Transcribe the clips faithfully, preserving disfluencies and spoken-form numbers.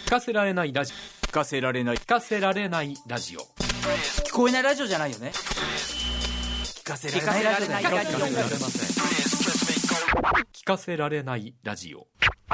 聞かせられないラジ聞かせられない聞かせられないラジオ聞こえないラジオじゃないよね。聞かせられないラジオだよね。 聞かせられないラジオ。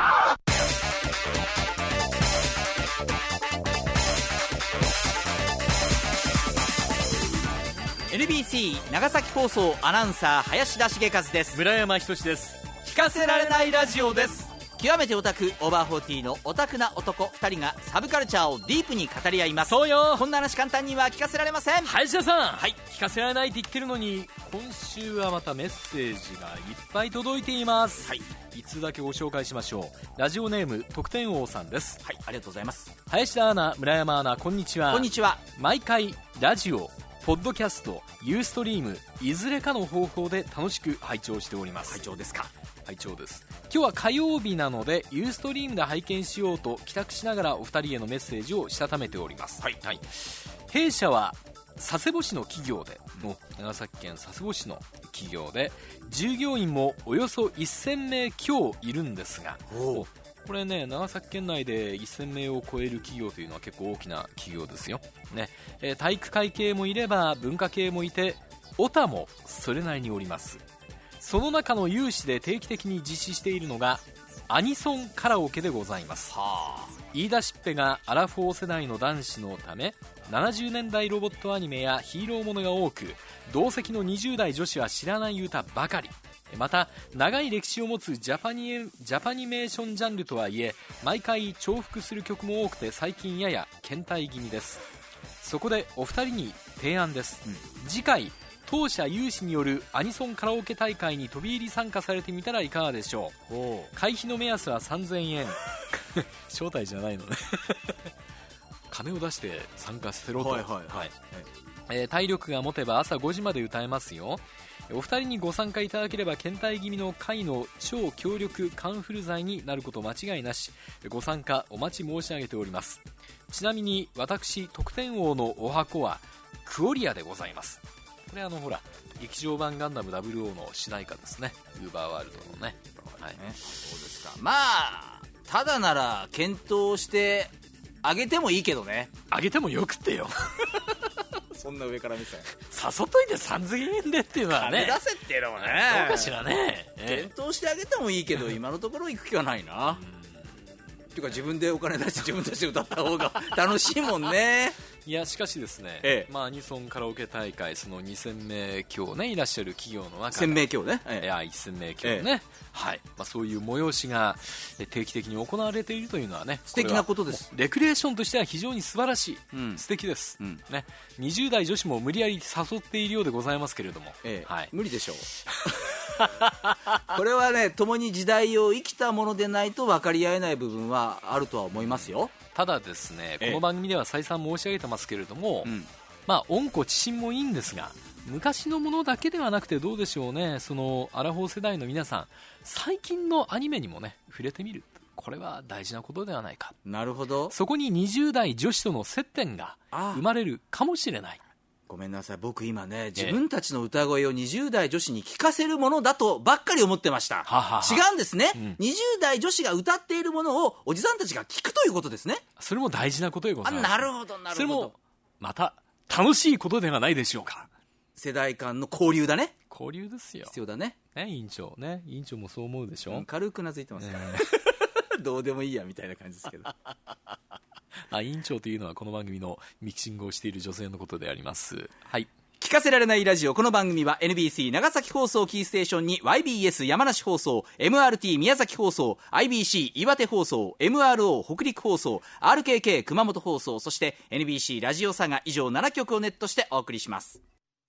エヌビーシー 長崎放送アナウンサー林田茂和です。 村山仁です。 聞かせられないラジオです。極めてオタクオーバーフォーティーのオタクな男ふたりがサブカルチャーをディープに語り合います。 そうよ。 こんな話簡単には聞かせられません。 林田さん、 はい、 聞かせられないって言ってるのに今週はまたメッセージがいっぱい届いています。 はい、 いつだけご紹介しましょう。ラジオネーム得点王さんです。 はい、ありがとうございます。 林田アナ、村山アナ、こんにちは。 こんにちは。 毎回ラジオ、ポッドキャスト、ユーストリームいずれかの方法で楽しく拝聴しております。 拝聴ですか。 拝聴です。今日は火曜日なのでユーストリームで拝見しようと帰宅しながらお二人へのメッセージをしたためております。はい、はい、弊社は佐世保市の企業で、の長崎県佐世保市の企業で従業員もおよそせんめい強いるんですが、これね、長崎県内でせんめいを超える企業というのは結構大きな企業ですよ、ね。えー、体育会系もいれば文化系もいてオタもそれなりにおります。その中の有志で定期的に実施しているのがアニソンカラオケでございます。はあ、言い出しっぺがアラフォー世代の男子のためななじゅうねんだいロボットアニメやヒーローものが多く、同席のにじゅう代女子は知らない歌ばかり。また長い歴史を持つジャパニエ、ジャパニメーションジャンルとはいえ毎回重複する曲も多くて最近やや倦怠気味です。そこでお二人に提案です。うん、次回当社有志によるアニソンカラオケ大会に飛び入り参加されてみたらいかがでしょう。会費の目安はさんぜんえん招待じゃないのね金を出して参加せろと。はいはいはいはい、えー、体力が持てば朝ごじまで歌えますよ。お二人にご参加いただければ倦怠気味の会の超強力カンフル剤になること間違いなし。ご参加お待ち申し上げております。ちなみに私得点王のお箱はクオリアでございます。これあのほら劇場版ガンダムダブルオーの主題歌ですね。ウーバーワールドのね。はい、 そうですか。まあただなら検討してあげてもいいけどね。 あげてもよくってよそんな上から見せ誘っといてさんぜんえんでっていうのはね、 金出せっていうのもね、 どうかしらね。 検討してあげてもいいけど今のところ行く気はないなっていうか自分でお金出して自分たちで歌った方が楽しいもんね。 いやしかしですね、 ええ、 まあ、アニソンカラオケ大会そのにせんめい強ねいらっしゃる企業の中からせんめい強ね、 ええ、いやせんめい強ね、ええ、はい、まあ、そういう催しが定期的に行われているというのはね、 素敵なことです。 レクリエーションとしては非常に素晴らしい、うん、素敵です、うんね、にじゅう代女子も無理やり誘っているようでございますけれども、 ええ、 はい、 無理でしょうこれはね共に時代を生きたものでないと分かり合えない部分はあるとは思いますよ。 ただですね、この番組では再三申し上げてますけれども、うん、まあ温故知新もいいんですが昔のものだけではなくてどうでしょうね、そのアラフォー世代の皆さん最近のアニメにもね触れてみる、これは大事なことではないか。 なるほど。 そこににじゅう代女子との接点が生まれるかもしれない。 ごめんなさい、僕今ね自分たちの歌声をにじゅう代女子に聞かせるものだとばっかり思ってました。ははは違うんですね、うん、にじゅう代女子が歌っているものをおじさんたちが聞くということですね。 それも大事なことでございます。 あ、なるほどなるほど。それもまた楽しいことではないでしょうか。 世代間の交流だね。 交流ですよ。 必要だね。 ね、委員長ね、委員長もそう思うでしょ、うん、 軽くなずいてますから、ね、どうでもいいやみたいな感じですけどあ、委員長というのはこの番組のミキシングをしている女性のことであります。はい、 聞かせられないラジオ。この番組は エヌビーシー 長崎放送キーステーションに ワイビーエス 山梨放送、 エムアールティー 宮崎放送、 アイビーシー 岩手放送、 エムアールオー 北陸放送、 アールケーケー 熊本放送、そして エヌビーシー ラジオ佐賀以上ななきょくをネットしてお送りします。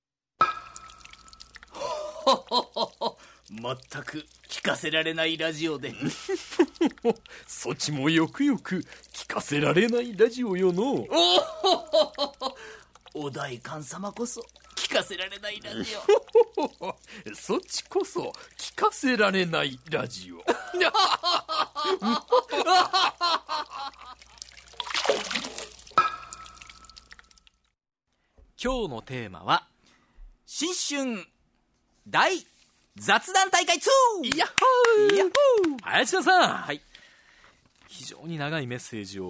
全く聞かせられないラジオでそちもよくよく聞かせられないラジオよのお代官様こそ聞かせられないラジオそっちこそ聞かせられないラジオ今日のテーマは新春大雑談大会ツー。 ヤッホー、ヤッホー。林田さん、 はい、 非常に長いメッセージを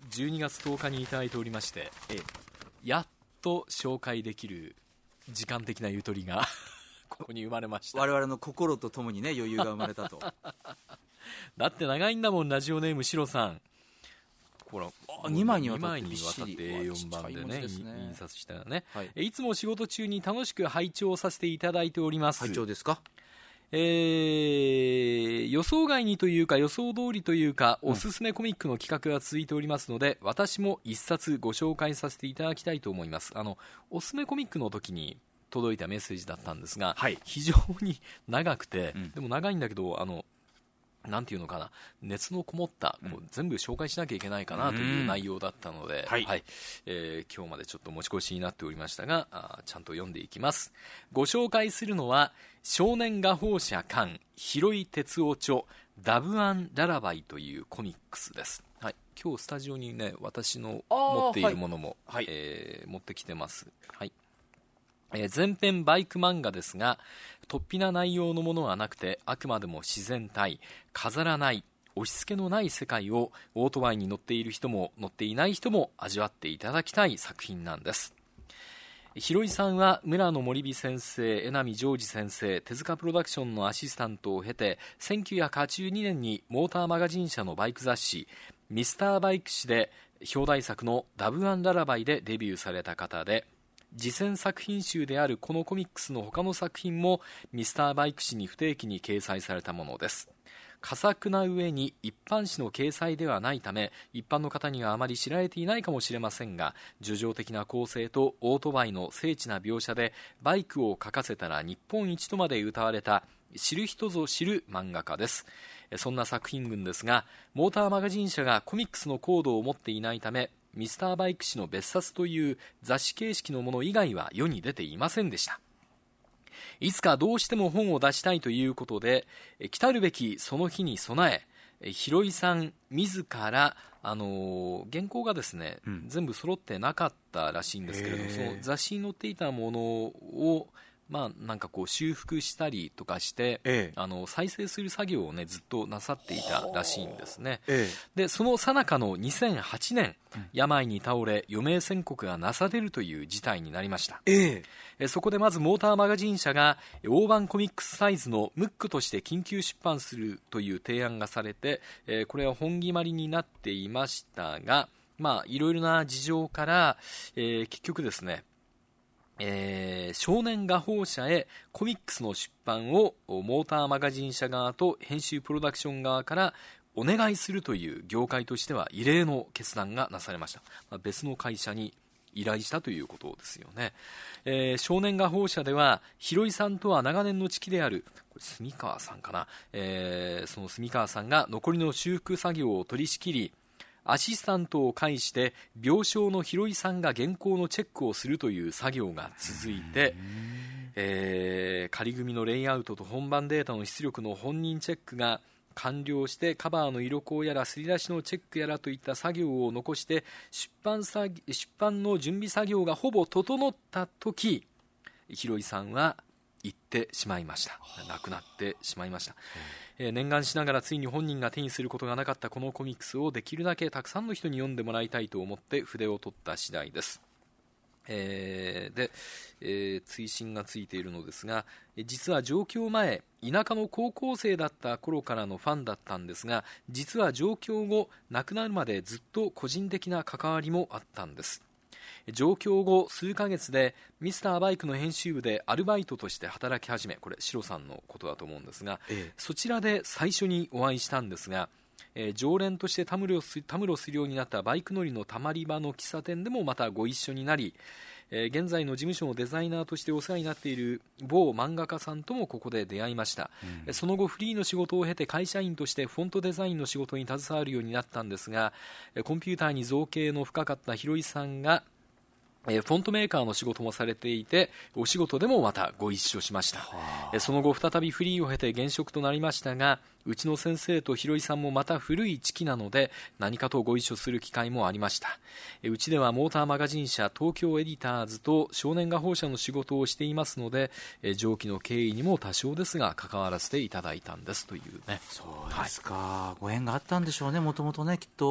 じゅうにがつとおかにいただいておりまして、 ええ、 やっと紹介できる時間的なゆとりがここに生まれました。 我々の心とともにね余裕が生まれたとだって長いんだもん。ラジオネームシロさん、ほらにまいにわにまいにわたって エーよん 番でね、印刷したよね、はい、いつも仕事中に楽しく拝聴させていただいております。 拝聴ですか。 えー、予想外にというか予想通りというか、おすすめコミックの企画が続いておりますので、うん、私も一冊ご紹介させていただきたいと思います。あのおすすめコミックの時に届いたメッセージだったんですが、はい、非常に長くて、うん、でも長いんだけど、あのなんていうのかな、熱のこもった、こう全部紹介しなきゃいけないかなという内容だったので、はいはい、えー、今日までちょっと持ち越しになっておりましたが、あちゃんと読んでいきます。ご紹介するのは少年画報社館広井哲夫著ダブアンララバイというコミックスです。はい、今日スタジオにね、私の持っているものも、はい、えー、持ってきてます。はい、えー、前編バイク漫画ですが、突飛な内容のものはなくて、あくまでも自然体、飾らない、押し付けのない世界をオートバイに乗っている人も乗っていない人も味わっていただきたい作品なんです。広井さんは村野森美先生、江波ジョージ先生、手塚プロダクションのアシスタントを経て、せんきゅうひゃくはちじゅうにねんにモーターマガジン社のバイク雑誌ミスターバイク誌で表題作のダブアンララバイでデビューされた方で、次戦作品集であるこのコミックスの他の作品もミスターバイク誌に不定期に掲載されたものです。佳作な上に一般誌の掲載ではないため、一般の方にはあまり知られていないかもしれませんが、叙情的な構成とオートバイの精緻な描写で、バイクを描かせたら日本一とまで謳われた知る人ぞ知る漫画家です。そんな作品群ですが、モーターマガジン社がコミックスのコードを持っていないため、ミスターバイク誌の別冊という雑誌形式のもの以外は世に出ていませんでした。いつかどうしても本を出したいということで、来たるべきその日に備え、広井さん自ら、あのー、原稿がですね、うん、全部揃ってなかったらしいんですけれども、その雑誌に載っていたものをまあ、なんかこう修復したりとかして、ええ、あの再生する作業を、ね、ずっとなさっていたらしいんですね、ええ、でその最中のにせんはちねん、うん、病に倒れ余命宣告がなされるという事態になりました、ええ、そこでまずモーターマガジン社が大判コミックスサイズのムックとして緊急出版するという提案がされて、えー、これは本決まりになっていましたが、まあいろいろな事情から、えー、結局ですね、えー、少年画報社へコミックスの出版をモーターマガジン社側と編集プロダクション側からお願いするという業界としては異例の決断がなされました、まあ、別の会社に依頼したということですよね、えー、少年画報社では広井さんとは長年の知己であるこれ住川さんかな、えー、その住川さんが残りの修復作業を取り仕切り、アシスタントを介して病床の広井さんが原稿のチェックをするという作業が続いて、えー、仮組のレイアウトと本番データの出力の本人チェックが完了して、カバーの色稿やらすり出しのチェックやらといった作業を残して出版作出版の準備作業がほぼ整った時、広井さんは行ってしまいました。亡くなってしまいました、えー、念願しながらついに本人が手にすることがなかったこのコミックスをできるだけたくさんの人に読んでもらいたいと思って筆を取った次第です、えー、で、えー、追伸がついているのですが、実は上京前田舎の高校生だった頃からのファンだったんですが、実は上京後亡くなるまでずっと個人的な関わりもあったんです。上京後数ヶ月でミスターバイクの編集部でアルバイトとして働き始め、これシロさんのことだと思うんですが、ええ、そちらで最初にお会いしたんですが、えー、常連としてたむろす、たむろするようになったバイク乗りのたまり場の喫茶店でもまたご一緒になり、えー、現在の事務所のデザイナーとしてお世話になっている某漫画家さんともここで出会いました、うん、その後フリーの仕事を経て会社員としてフォントデザインの仕事に携わるようになったんですが、コンピューターに造詣の深かった広井さんがフォントメーカーの仕事もされていて、お仕事でもまたご一緒しました。その後再びフリーを経て現職となりましたが、うちの先生と広井さんもまた古い知己なので何かとご一緒する機会もありました。うちではモーターマガジン社東京エディターズと少年画報社の仕事をしていますので、上記の経緯にも多少ですが関わらせていただいたんですというね。 そうですか、はい、ご縁があったんでしょうね、もともとね、きっと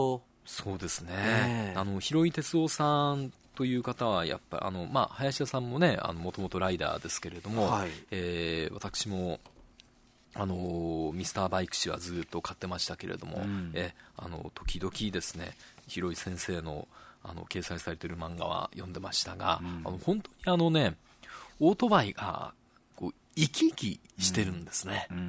そうですね、 えー、 あの広井哲夫さんという方はやっぱあの、まあ、林田さんもねもともとライダーですけれども、 はい、 えー、私もあのミスターバイク氏はずっと買ってましたけれども、うん、えあの時々ですね広井先生のあの掲載されている漫画は読んでましたが、うん、あの本当にあのねオートバイがこう生き生きしてるんですね、うんうん、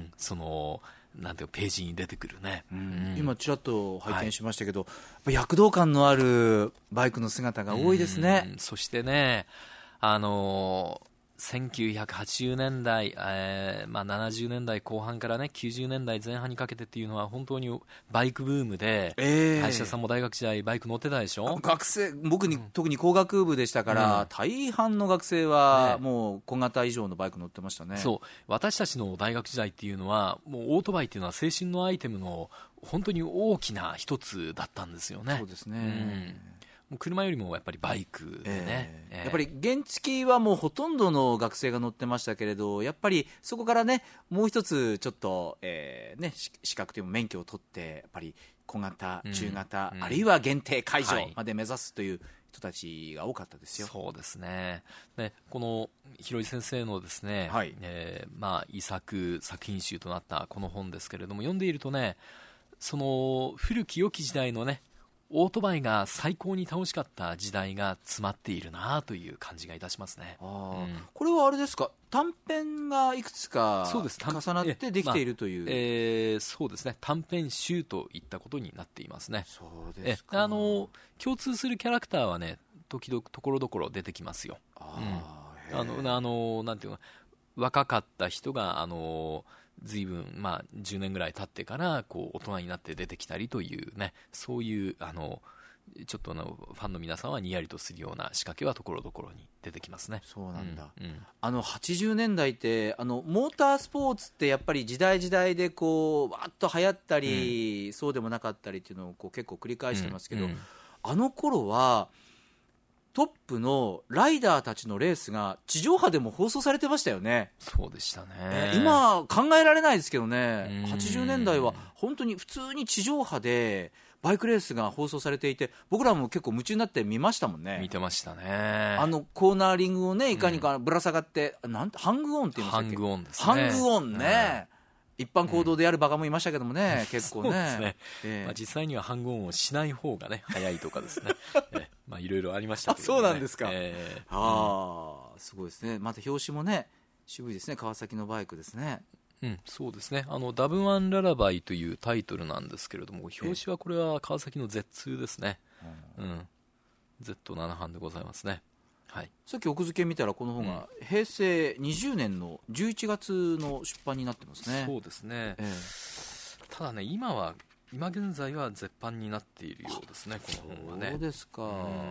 そのなんていうページに出てくるね、うんうん、今ちらっと拝見しましたけど、はい、躍動感のあるバイクの姿が多いですね、 うん、そしてねあのせんきゅうひゃくはちじゅうねんだい、えーまあ、ななじゅうねんだいこう半からねきゅうじゅうねんだいぜん半にかけてっていうのは本当にバイクブームで、えー、林田さんも大学時代バイク乗ってたでしょ。 学生僕に、うん、特に工学部でしたから、うん、大半の学生はもう小型以上のバイク乗ってましたね。 そう私たちの大学時代っていうのはもうオートバイっていうのは青春のアイテムの本当に大きな一つだったんですよね。 そうですね、 うんもう車よりもやっぱりバイクでね、 えーえー、やっぱり原付はもうほとんどの学生が乗ってましたけれどやっぱりそこからねもう一つちょっと、えーね、資格というか免許を取ってやっぱり小型、中型、うん、あるいは限定解除まで目指すという人たちが多かったですよ、 はい、そうですね。でこの広井先生のですね、はいえーまあ、遺作作品集となったこの本ですけれども読んでいるとねその古き良き時代のねオートバイが最高に楽しかった時代が詰まっているなという感じがいたしますね。 あ、うん、これはあれですか短編がいくつか重なってできているという、 まあえー、そうですね短編集といったことになっていますね。 そうですか。 えあの共通するキャラクターはね時々ところどころ出てきますよ。 あ、 うん、あのあのなんていうの若かった人があのずいぶん、まあ、じゅうねんぐらい経ってからこう大人になって出てきたりというねそういうあのちょっとのファンの皆さんはにやりとするような仕掛けはところどころに出てきますね。 そうなんだ、 うんうん、 あのはちじゅうねんだいってあのモータースポーツってやっぱり時代時代でこうわーっと流行ったり、うん、そうでもなかったりっていうのをこう結構繰り返してますけど、うんうん、あの頃はトップのライダーたちのレースが地上波でも放送されてましたよね。 そうでしたね、 えー、今考えられないですけどねはちじゅうねんだいは本当に普通に地上波でバイクレースが放送されていて僕らも結構夢中になって見ましたもんね。 見てましたね。 あのコーナーリングをねいかにかぶら下がって、うん、なんてハングオンって言いましたっけ。 ハングオンですね。 ハングオンね、うん、一般公道でやるバカもいましたけどもね、うん、結構ね。 そうですね、 えーまあ、実際にはハングオンをしない方がね早いとかですねえーまあいろいろありましたけどね。 あ、そうなんですか、 えー、 ああすごいですね。また表紙もね渋いですね。川崎のバイクですね。 うん、そうですね。あのダブワンララバイというタイトルなんですけれども表紙はこれは川崎の ゼッツー ですね、うんうん、ゼットなな 版でございますね、はい、 さっき奥付け見たらこの本が平成にじゅうねんのじゅういちがつの出版になってますね。 そうですね、 えー、 ただね今は今現在は絶版になっているようですねこの本はね。 そうですか、うん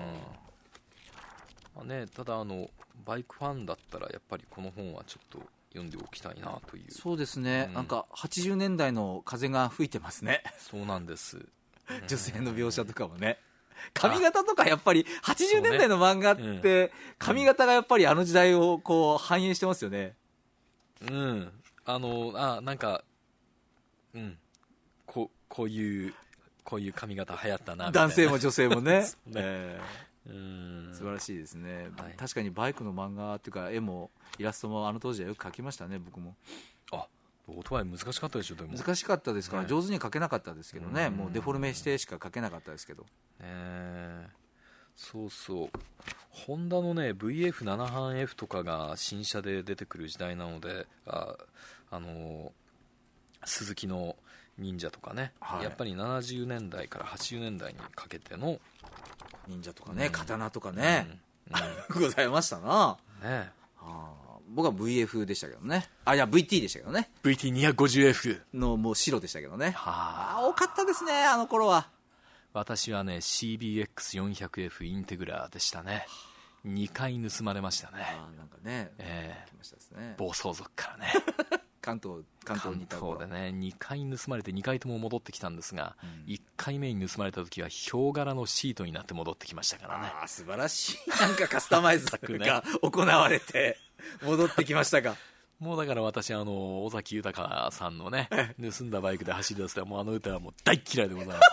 まあね、ただあのバイクファンだったらやっぱりこの本はちょっと読んでおきたいなという。 そうですね、うん、なんかはちじゅうねんだいの風が吹いてますね。 そうなんです、 女性の描写とかもね髪型とかやっぱりはちじゅうねんだいの漫画って髪型がやっぱりあの時代をこう反映してますよね。 うんあのあなんかうんこ, こういうこういう髪型流行ったなみたいな。 男性も女性もねね、えー、うん素晴らしいですね、 はい、 確かにバイクの漫画っていうか絵もイラストもあの当時はよく描きましたね僕も。 あオートバイ難しかったでしょ。でも難しかったですから、ね、上手に描けなかったですけどね、もうデフォルメしてしか描けなかったですけど、 ね、そうそうホンダのね ブイエフなな 版 F とかが新車で出てくる時代なので あ, あの鈴木の忍者とかね、はい、やっぱりななじゅうねんだいからはちじゅうねんだいにかけての忍者とかね、うん、刀とかね、 うんうん、ございましたな、 ね、 はあ、僕は ブイエフ でしたけどね。あいや ブイティー でしたけどね。 ブイティーにひゃくごじゅうエフのもう白でしたけどね。 はあ多かったですねあの頃は。 私はね シービーエックスよんひゃくエフ インテグラでしたね。にかい盗まれましたね。 あなんかね、 えー、 来ましたですね、 暴走族からね関東関東にいた頃関東でねにかい盗まれてにかいとも戻ってきたんですが、うん、いっかいめに盗まれた時はヒョウ柄のシートになって戻ってきましたからね。 あ素晴らしいなんかカスタマイズが行われて戻ってきましたかもうだから私あの尾崎豊さんのね盗んだバイクで走り出すともうあの歌はもう大嫌いでございますね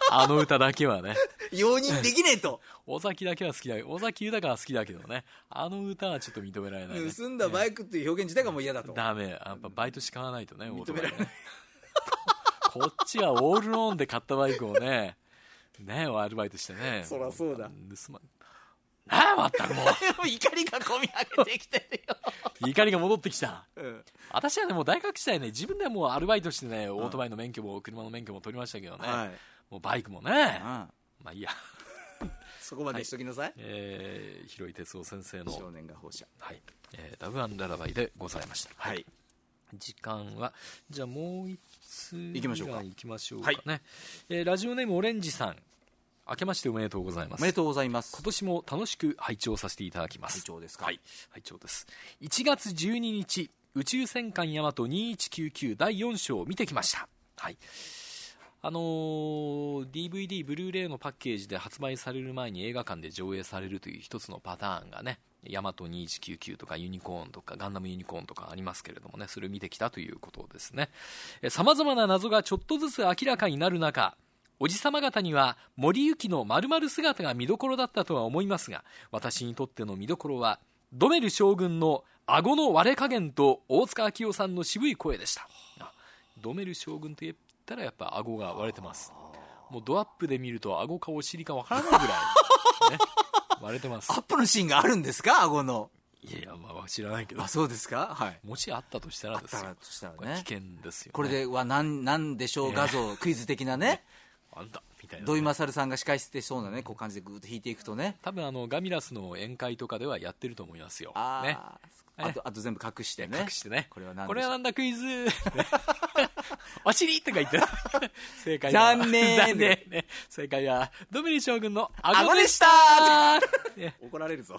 あの歌だけはね容認できねえと尾崎だけは好きだ尾崎豊は好きだけどね、あの歌はちょっと認められないね。 盗んだバイクっていう表現自体がもう嫌だと、 ダメ、やっぱバイトし買わないとね、 認められないこっちはオールローンで買ったバイクをねねアルバイトしてね、 そらそうだ、 盗まなあ、まったくもう怒りがこみ上げてきてるよ怒りが戻ってきた、 うん、 私はねもう大学時代ね自分でもうアルバイトしてねオートバイの免許も車の免許も取りましたけどね、はい、もうバイクもね、うん、まあいいやそこまでしときなさい、はい、 えー、広井哲夫先生の少年が放射、 はい、えー、ラブ&ララバイでございました。はい、時間はじゃあもう一つ行きましょうか行きましょうかね、はい、えー、ラジオネームオレンジさん、明けましておめでとうございます。 おめでとうございます。 今年も楽しく拝聴させていただきます。 拝聴ですか。 はい、拝聴です。いちがつじゅうににち宇宙戦艦ヤマトにせんひゃくきゅうじゅうきゅうだいよん章を見てきました。はい、あのー、ディーブイディー ブルーレイのパッケージで発売される前に映画館で上映されるという一つのパターンがね、ヤマトにせんひゃくきゅうじゅうきゅうとかユニコーンとかガンダムユニコーンとかありますけれどもね、それを見てきたということですね。さまざまな謎がちょっとずつ明らかになる中、おじさま方には森行の丸々姿が見どころだったとは思いますが、私にとっての見どころはドメル将軍の顎の割れ加減と大塚明夫さんの渋い声でした。ドメル将軍と言ったらやっぱ顎が割れてます。もうドアップで見ると顎かお尻かわからないぐらい、ね、割れてます。 アップのシーンがあるんですか、顎の。 いやいや、まあ知らないけど。 あ、そうですか。はい。 もしあったとしたらですよ。 あったとしたらね。 これ危険ですよね。 これではなんなんでしょう画像、クイズ的なね。 あんたみたいな、ね、 土井勝さんが司会してそうなね、こう感じでグーッと引いていくとね、 多分あのガミラスの宴会とかではやってると思いますよ。 あ、 ね、 あとあと全部隠してね、 隠してね、 これは何これはなんだクイズお尻とか言って正解は残念残念、ね、正解はドメル将軍の顎でしたね、怒られるぞ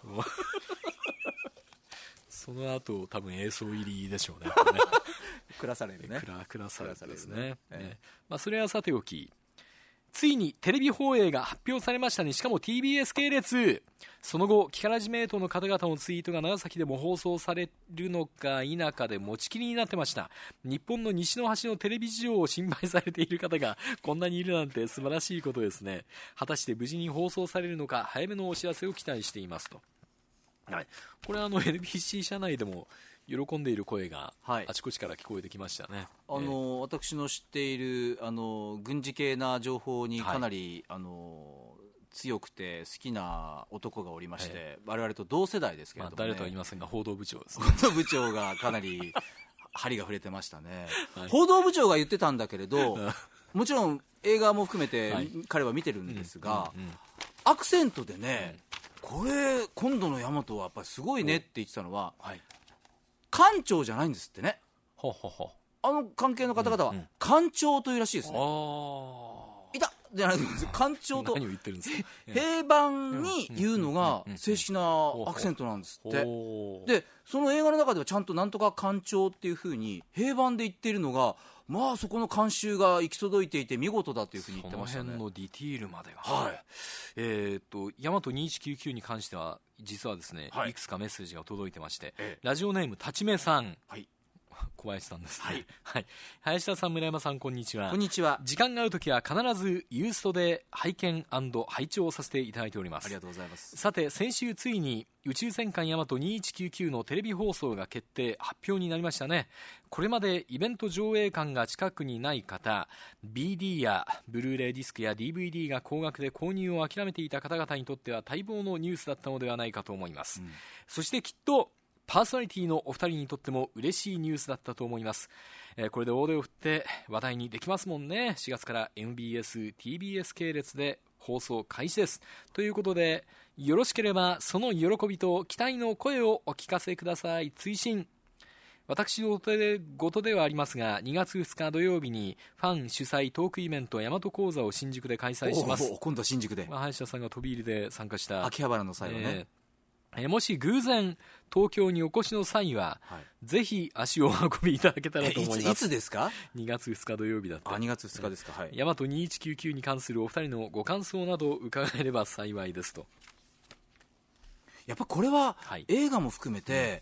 その後多分映像入りでしょうねくらされるね、 くらされるですね、えーね、まあ、それはさておき、ついにテレビ放映が発表されましたね。しかも ティービーエス 系列。その後キカラジメイトの方々のツイートが長崎でも放送されるのか否かで持ちきりになってました。日本の西の端のテレビ事情を心配されている方がこんなにいるなんて素晴らしいことですね。果たして無事に放送されるのか、早めのお知らせを期待していますと。はい、これはあの エヌビーシー 社内でも喜んでいる声があちこちから聞こえてきましたね。 はい、あの、えー、私の知っているあの軍事系な情報にかなり、はい、あの強くて好きな男がおりまして、えー、我々と同世代ですけれども、ね、 まあ、誰とは言いませんが報道部長ですね。 報道部長がかなり針が触れてましたね、はい、報道部長が言ってたんだけれどもちろん映画も含めて、はい、彼は見てるんですが、うんうんうん、アクセントでね、うん、これ今度のヤマトはやっぱりすごいねって言ってたのは、はい、艦長じゃないんですってね。 ほほほ、 あの関係の方々は艦長というらしいですね。あ、いたじゃないですか。艦長と何を言ってるんですか。 平板に言うのが正式なアクセントなんですって。でその映画の中ではちゃんとなんとか艦長っていう風に平板で言っているのが、まあそこの監修が行き届いていて見事だというふうに言ってましたね。 その辺のディティールまでが、 はい、 えー、っとヤマトにせんひゃくきゅうじゅうきゅうに関しては実はですね、はい、いくつかメッセージが届いてまして、ええ、ラジオネームたちめさん、はい、小林さんですね、はいはい、林田さん、村山さん、こんにちは。 こんにちは。 時間があるときは必ずユーストで拝見&拝聴させていただいております。 ありがとうございます。 さて先週ついに宇宙戦艦ヤマトにせんひゃくきゅうじゅうきゅうのテレビ放送が決定発表になりましたね。これまでイベント上映館が近くにない方、 ビーディー やブルーレイディスクや ディーブイディー が高額で購入を諦めていた方々にとっては待望のニュースだったのではないかと思います、うん、そしてきっとパーソナリティのお二人にとっても嬉しいニュースだったと思います、えー、これで大手を振って話題にできますもんね。しがつから エヌビーエス、ティービーエス 系列で放送開始ですということで、よろしければその喜びと期待の声をお聞かせください。追伸、私のごとではありますが、にがつふつか土曜日にファン主催トークイベント大和講座を新宿で開催します。 お今度は新宿で、 まあ、林田さんが飛び入りで参加した秋葉原の際はね、 えーえもし偶然東京にお越しの際は、はい、ぜひ足をお運びいただけたらと思います。 いつ、いつですか。 にがつふつか土曜日だった。 あ、にがつふつかですか。はい、 ヤマトにせんひゃくきゅうじゅうきゅうに関するお二人のご感想など伺えれば幸いですと。 やっぱこれは映画も含めて、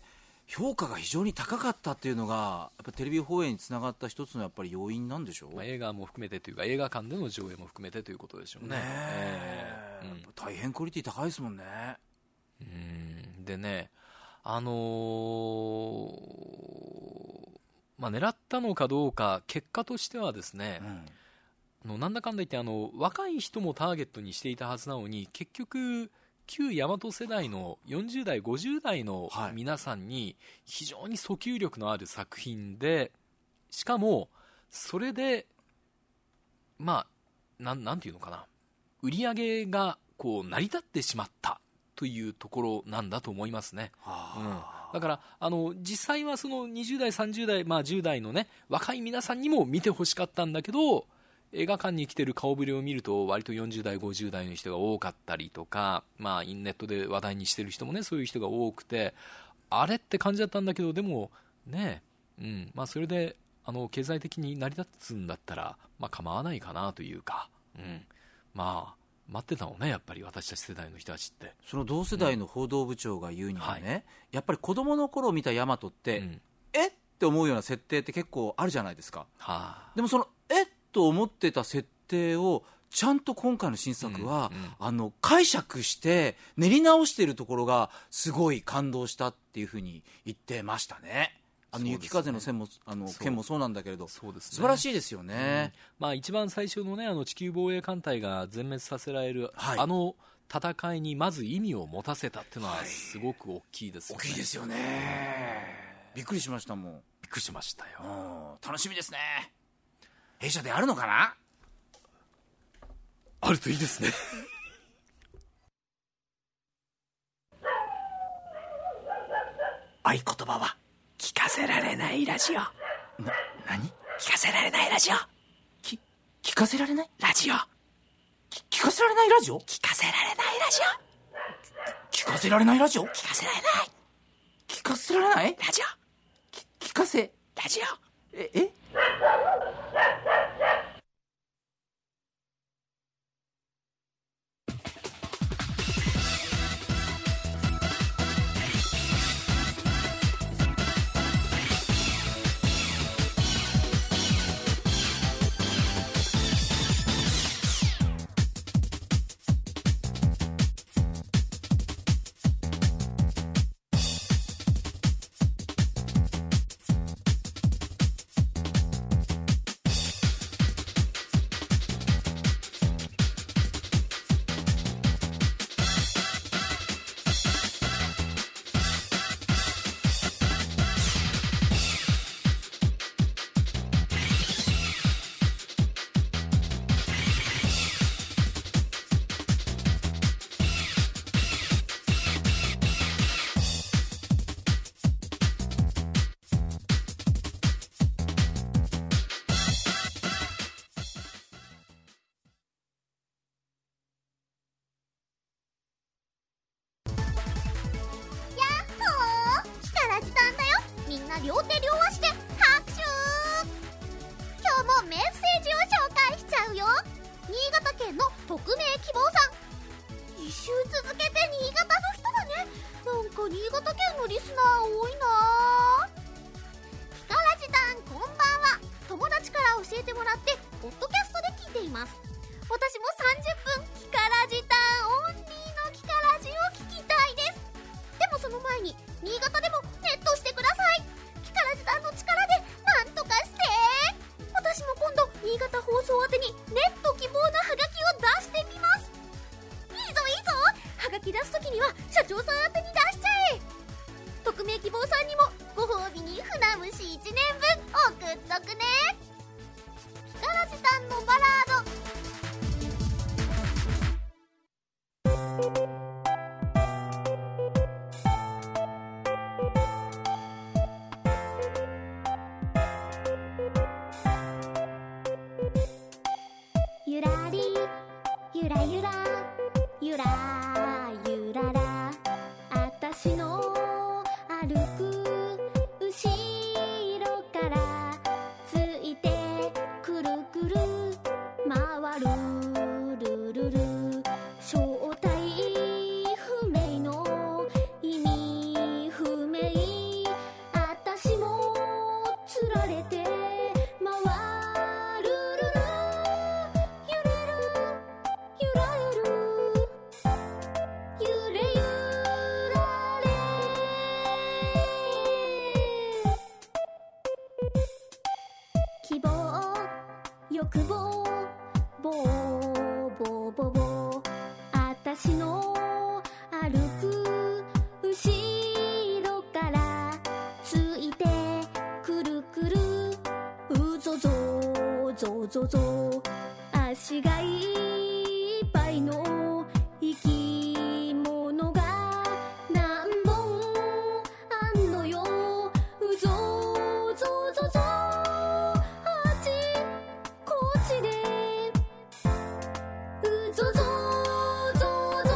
評価が非常に高かったっていうのがやっぱテレビ放映につながった一つのやっぱり要因なんでしょう、 まあ、映画も含めてというか映画館での上映も含めてということでしょうね。ねえーうん、大変クオリティ高いですもんね。 うんでねあのーまあ、狙ったのかどうか結果としてはですね、うん、あのなんだかんだ言ってあの若い人もターゲットにしていたはずなのに結局旧大和世代のよんじゅう代ごじゅう代の皆さんに非常に訴求力のある作品で、しかもそれでまあな ん, なんていうのかな売り上げがこう成り立ってしまったというところなんだと思いますね。うん、だからあの実際はそのにじゅう代さんじゅう代、まあ、じゅう代のね若い皆さんにも見てほしかったんだけど、映画館に来てる顔ぶれを見ると割とよんじゅう代ごじゅう代の人が多かったりとか、まあ、ネットで話題にしてる人もねそういう人が多くて、あれって感じだったんだけど、でもね、うんまあ、それであの経済的に成り立つんだったら、まあ、構わないかなというか、うん、まあ待ってたのねやっぱり私たち世代の人たちって。その同世代の報道部長が言うにはね、うんはい、やっぱり子供の頃見た大和って、うん、えって思うような設定って結構あるじゃないですか、はあ、でもそのえっと思ってた設定をちゃんと今回の新作は、うんうん、あの解釈して練り直しているところがすごい感動したっていうふうに言ってましたね。あの雪風の線もあの剣もそうなんだけれど、そうですね、素晴らしいですよね。 うんまあ、一番最初の、ね、あの地球防衛艦隊が全滅させられる、はい、あの戦いにまず意味を持たせたっていうのはすごく大きいですよね。 大きいですよね。びっくりしましたもん。 びっくりしましたよ。 楽しみですね。弊社であるのかな。 あるといいですね合言葉は聞かせられないラジオ。な、 何？ 聞かせられないラジオ。 き、聞かせられないラジオ。 き、聞かせられないラジオ？ 聞かせられないラジオ。 聞かせられないラジオ？ 聞かせられない。 聞かせられないラジオ。 き、聞かせ。 ラジオ。 え、え？ 両手両足で拍手。今日もメッセージを紹介しちゃうよ。新潟県の匿名希望さん。一週続けて新潟の人だね。なんか新潟県のリスナー多いな。ヒカラジさんこんばんは。友達から教えてもらってポッドキャストで聞いています。私もさんじゅっぷんヒカラジタンオンリーのヒカラジを聞きたいです。でもその前に新潟でもネットしてください。ヒカラジタンの力でなんとかして。私も今度新潟放送宛てにネット希望のハガキを出してみます。いいぞいいぞ。ハガキ出すときには社長さん宛てに出しちゃえ。匿名希望さんにもご褒美に船虫いちねんぶん送っとくね。ヒカラジタンのバラード。ゆらりゆらゆらゆらゆららあたしの歩く後ろからついてくるくる回るるるる正体不明の意味不明ぼぼあたしの歩く後ろからついてくるくるうぞぞぞぞぞ足がいっぱいの生き物が何本あんのようぞぞぞぞあっちこっちでうぞぞぞぞ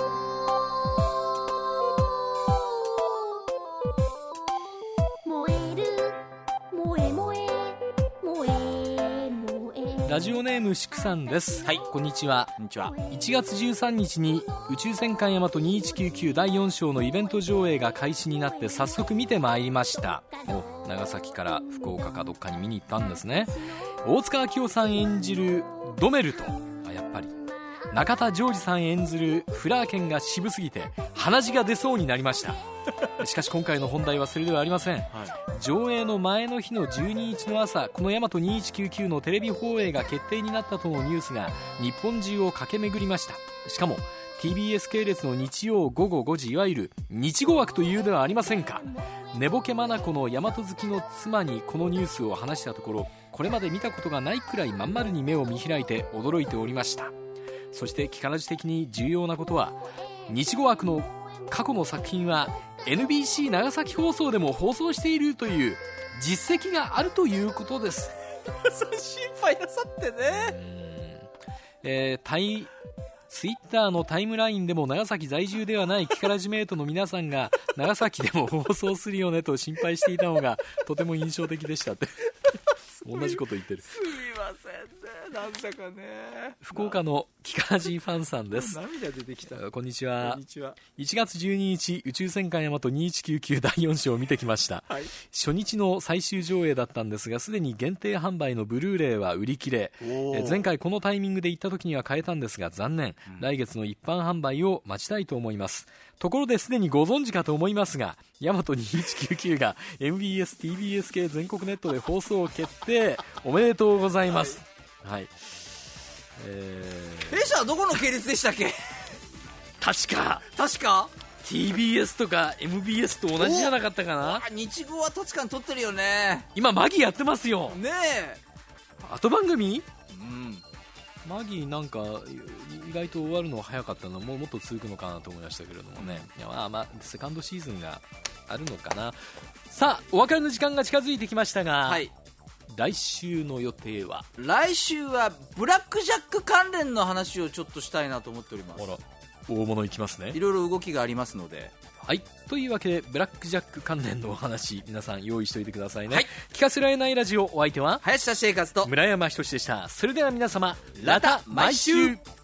燃える燃え燃え燃え燃えラジオネームしくさんです。はい、こんにちは。 こんにちは。 いちがつじゅうさんにちに宇宙戦艦ヤマトにせんひゃくきゅうじゅうきゅうだいよん章のイベント上映が開始になって早速見てまいりました。お長崎から福岡かどっかに見に行ったんですね。大塚明夫さん演じるドメルと、あやっぱり中田ジョージさん演ずるフラーケンが渋すぎて鼻血が出そうになりました。しかし今回の本題はそれではありません、はい、上映の前の日のじゅうににちの朝、このヤマトにせんひゃくきゅうじゅうきゅうのテレビ放映が決定になったとのニュースが日本中を駆け巡りました。しかも ティービーエス 系列の日曜ごごごじ、いわゆる日語枠というではありませんか。寝ぼけ眼のヤマト好きの妻にこのニュースを話したところ、これまで見たことがないくらいまん丸に目を見開いて驚いておりました。そしてキカラジ的に重要なことは、日語枠の過去の作品は エヌビーシー 長崎放送でも放送しているという実績があるということです。 そう心配なさってね。 えー、タイツイッターのタイムラインでも長崎在住ではないキカラジメイトの皆さんが長崎でも放送するよねと心配していたのがとても印象的でしたって同じこと言ってる。 すみませんね、なんだかね。 福岡のキカラジファンさんです。 涙出てきた。 こんにちは。 こんにちは。 いちがつじゅうににち宇宙戦艦ヤマトにせんひゃくきゅうじゅうきゅうだいよん章を見てきました、はい、初日の最終上映だったんですが、すでに限定販売のブルーレイは売り切れ。え前回このタイミングで行った時には買えたんですが残念、うん、来月の一般販売を待ちたいと思います。ところですでにご存知かと思いますが、ヤマトにせんひゃくきゅうじゅうきゅうが エムビーエス、ティービーエス 系全国ネットで放送決定、おめでとうございます。はい、はい、 えー、弊社はどこの系列でしたっけ？ 確か確かティービーエス とか エムビーエス と同じじゃなかったかな。 日語は確かに撮ってるよね。 今マギやってますよねえ。 後番組、 うん、 マギなんか意外と終わるの早かったの、もうもっと続くのかなと思いましたけれどもね、いやまあまあセカンドシーズンがあるのかな。さあお別れの時間が近づいてきましたが、はい、来週の予定は？ 来週はブラックジャック関連の話をちょっとしたいなと思っております。 あら、大物いきますね。 いろいろ動きがありますので。 はい、というわけでブラックジャック関連のお話、皆さん用意しておいてくださいね、はい、聞かせられないラジオ、お相手は林田生活と村山仁でした。それでは皆様、また毎週。